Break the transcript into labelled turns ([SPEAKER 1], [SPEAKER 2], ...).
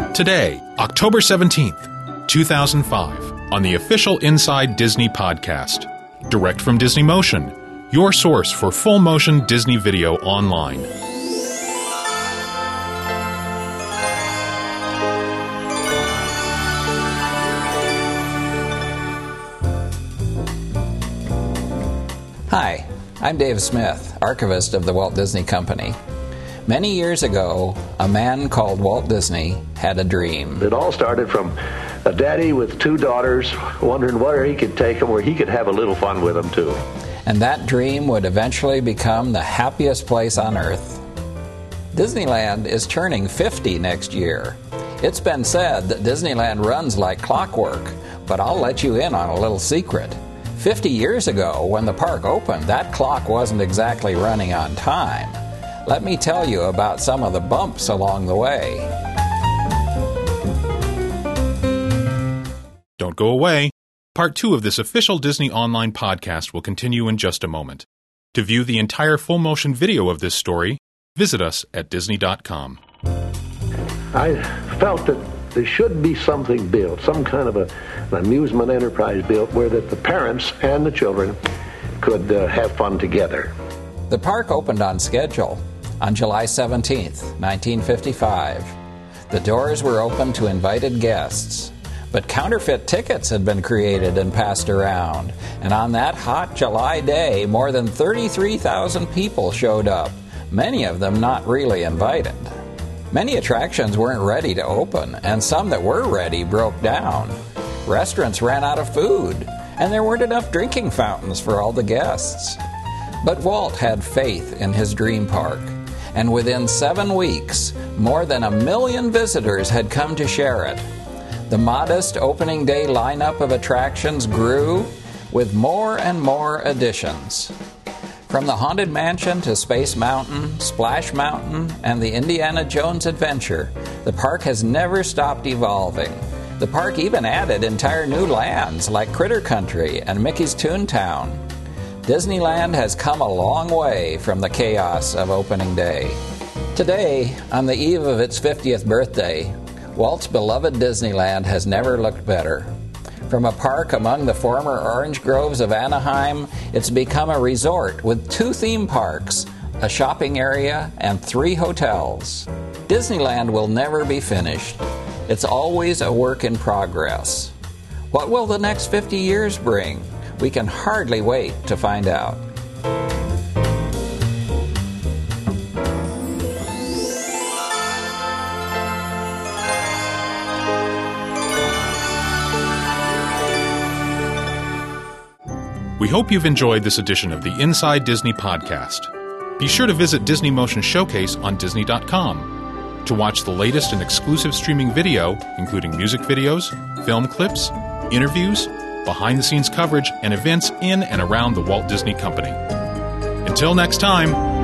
[SPEAKER 1] Today, October 17th, 2005, on the official Inside Disney podcast. Direct from Disney Motion, your source for full-motion Disney video online.
[SPEAKER 2] Hi, I'm Dave Smith, archivist of the Walt Disney Company. Many years ago, a man called Walt Disney had a dream.
[SPEAKER 3] It all started from a daddy with two daughters wondering where he could take them, where he could have a little fun with them too.
[SPEAKER 2] And that dream would eventually become the happiest place on Earth. Disneyland is turning 50 next year. It's been said that Disneyland runs like clockwork, but I'll let you in on a little secret. 50 years ago, when the park opened, that clock wasn't exactly running on time. Let me tell you about some of the bumps along the way.
[SPEAKER 1] Don't go away. Part 2 of this official Disney Online podcast will continue in just a moment. To view the entire full-motion video of this story, visit us at Disney.com.
[SPEAKER 3] I felt that there should be something built, some kind of an amusement enterprise built where that the parents and the children could have fun together.
[SPEAKER 2] The park opened on schedule on July 17th, 1955. The doors were open to invited guests, but counterfeit tickets had been created and passed around, and on that hot July day, more than 33,000 people showed up, many of them not really invited. Many attractions weren't ready to open, and some that were ready broke down. Restaurants ran out of food, and there weren't enough drinking fountains for all the guests. But Walt had faith in his dream park, and within 7 weeks, more than 1 million visitors had come to share it. The modest opening day lineup of attractions grew with more and more additions. From the Haunted Mansion to Space Mountain, Splash Mountain, and the Indiana Jones Adventure, the park has never stopped evolving. The park even added entire new lands like Critter Country and Mickey's Toontown. Disneyland has come a long way from the chaos of opening day. Today, on the eve of its 50th birthday, Walt's beloved Disneyland has never looked better. From a park among the former orange groves of Anaheim, it's become a resort with 2 theme parks, a shopping area, and 3 hotels. Disneyland will never be finished. It's always a work in progress. What will the next 50 years bring? We can hardly wait to find out.
[SPEAKER 1] We hope you've enjoyed this edition of the Inside Disney podcast. Be sure to visit Disney Motion Showcase on Disney.com to watch the latest and exclusive streaming video, including music videos, film clips, interviews, behind-the-scenes coverage, and events in and around the Walt Disney Company. Until next time,